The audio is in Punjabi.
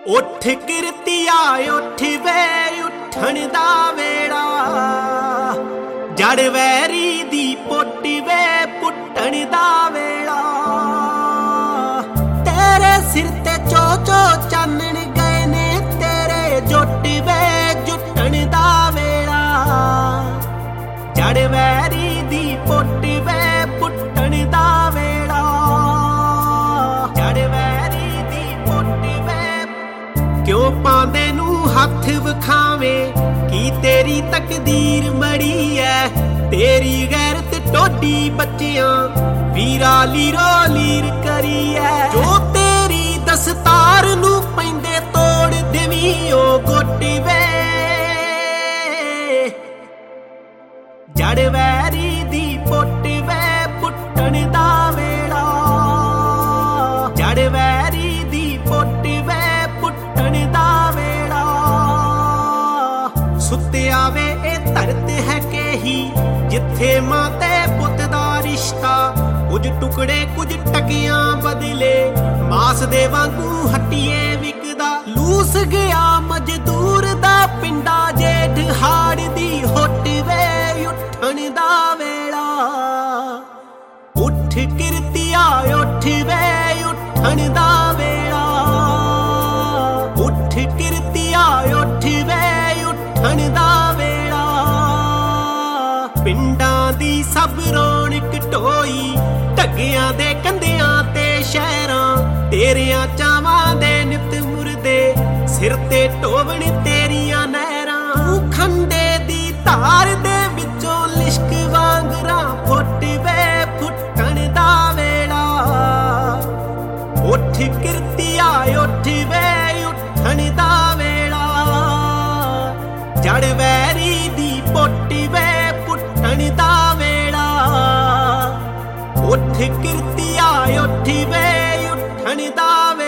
ਉੱਠ ਕਿਰਤੀਆ ਉੱਠ ਵੇ ਉੱਠਣ ਦਾ ਵੇੜਾ, ਜੜ ਵੈਰੀ ਦੀ ਪੁੱਟ ਵੇ ਪੁੱਟਣ ਦਾ ਵੇੜਾ। ਤੇਰੇ ਸਿਰ ਤੇ ਚੋ ਚੋ ਚਾਨਣ ਗਏ ਨੇ ਤੇਰੇ ਜੁੱਟ ਵੇ ਜੁੱਟਣ ਦਾ ਵੇੜਾ, ਜੜ ਵੈਰੀ ਦੀ ਪੁੱਟ ਵੇ ਪੁੱਟਣ ਦਾ ਵੇੜਾ, ਜੜ ਵੈਰੀ ਦੀ ਪੁੱਟ ਵੇ। ਕਿਉਂ ਪਾਂਦੇ ਨੂੰ ਹੱਥ ਵਿਖਾਵੇਂ ਕੀ ਤੇਰੀ ਤਕਦੀਰ ਮੜੀ ਐ, ਤੇਰੀ ਗੈਰਤ ਟੋਡੀ ਬੱਚਿਆਂ ਵੀਰਾ ਲੀਰੋ ਲੀਰ ਕਰੀ ਐ। ਜੋ ਤੇਰੀ ਦਸਤਾਰ ਨੂੰ ਪੈਂਦੇ ਤੋੜ ਦੇਵੀਂ ਉਹ ਗੁੱਟ ਵੇ, ਜੜ ਵੈਰੀ ਦੀ ਪੁੱਟ ਵੇ ਪੁੱਟਣ ਦਾ ਵੇੜਾ, ਜੜ ਵੈਰੀ ਦੀ ਪੁੱਟ ਵੇ ਪੁੱਟਣ ਦਾ ਵੇੜਾ। ਸੁੱਤਿਆ ਵੇ ਇਹ ਧਰਤ ਹੈ ਕੇਹੀ ਜਿੱਥੇ ਮਾਂ ਤੇ ਪੁੱਤ ਦਾ ਰਿਸ਼ਤਾ, ਕੁਝ ਟੁਕੜੇ ਕੁਝ ਟਕਿਆਂ ਬਦਲੇ ਮਾਸ ਦੇ ਵਾਂਗੂ ਹੱਟੀਏ ਵਿਕਦਾ। ਲੂਸ ਗਿਆ ਮਜ਼ਦੂਰ ਦਾ ਪਿੰਡਾ ਜੇਠ ਹਾੜ ਦੀ ਹੁੱਟ ਵੇ ਉੱਠਣ ਦਾ ਵੇੜਾ। ਉੱਠ ਕਿਰਤੀਆ ਉੱਠ ਵੇ ਉੱਠਣ ਦਾ ਵੇੜਾ, ਉੱਠ ਕਿਰਤੀਆ ਉੱਠ ਵੇ ਉੱਠਣ ਦਾ ਵੇੜਾ। ਪਿੰਡਾਂ ਦੀ ਸਭ ਰੌਣਕ ਢੋਈ ਢੱਗਿਆਂ ਦੇ ਕੰਧਿਆਂ ਤੇ ਸ਼ਹਿਰਾਂ, ਤੇਰਿਆਂ ਚਾਵਾਂ ਦੇ ਨਿਤ ਮੁਰਦੇ ਸਿਰ ਤੇ ਢੋਵਣ ਤੇਰੀਆਂ ਨਹਿਰਾਂ। ਤੂੰ ਖੰਡੇ ਦੀ ਧਾਰ ਦੇ ਵਿੱਚੋਂ ਲਿਸ਼ਕ ਵਾਂਗਰਾਂ ਫੁੱਟ ਵੇ ਫੁੱਟਣ ਦਾ ਵੇੜਾ। ਉੱਠ ਕਿਰਤੀਆ ਉੱਠ ਵੇ ਉੱਠਣ ਦਾ ਵੇੜਾ, ਜੜ ਵੈਰੀ ਦੀ ਪੁੱਟ ਵੇ ਪੁੱਟਣ ਦਾ ਵੇੜਾ। ਉੱਠ ਕਿਰਤੀਆ ਉੱਠ ਵੇ ਉੱਠਣ ਦਾ ਵੇੜਾ।